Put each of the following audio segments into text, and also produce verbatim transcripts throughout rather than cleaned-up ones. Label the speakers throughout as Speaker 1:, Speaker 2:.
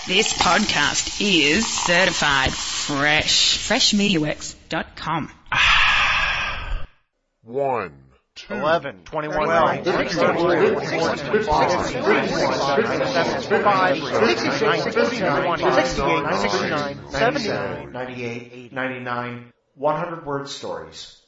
Speaker 1: This podcast is certified fresh. fresh media works dot com.
Speaker 2: One. Two,
Speaker 3: eleven, twenty-one,
Speaker 2: twelve,
Speaker 3: sixteen, twenty-four, sixty-eight, sixty-nine, seventy-nine, ninety-eight, eighty, ninety-nine, one hundred word stories.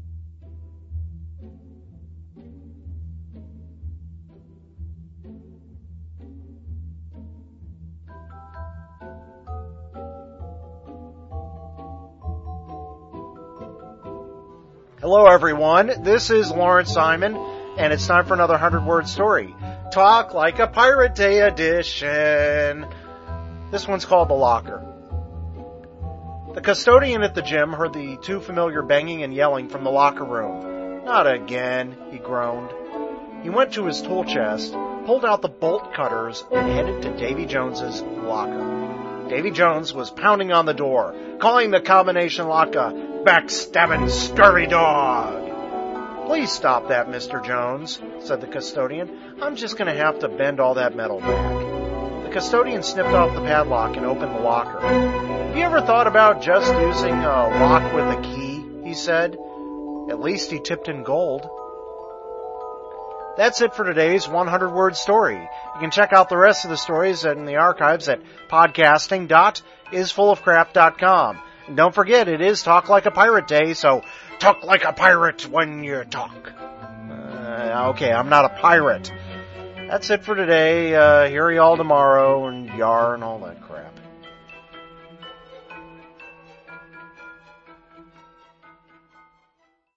Speaker 3: Hello everyone, this is Lawrence Simon, and it's time for another one hundred word story. Talk Like a Pirate Day edition. This one's called The Locker. The custodian at the gym heard the too familiar banging and yelling from the locker room. Not again, he groaned. He went to his tool chest, pulled out the bolt cutters, and headed to Davy Jones's locker. Davy Jones was pounding on the door, calling the combination lock a backstabbing scurvy dog. Please stop that, Mister Jones, said the custodian. I'm just going to have to bend all that metal back. The custodian snipped off the padlock and opened the locker. Have you ever thought about just using a lock with a key? He said. At least he tipped in gold. That's it for today's one hundred word story. You can check out the rest of the stories in the archives at podcasting dot is full of crap dot com. And don't forget, it is Talk Like a Pirate Day, so talk like a pirate when you talk. Uh, okay, I'm not a pirate. That's it for today. Uh, hear y'all tomorrow, and yar and all that.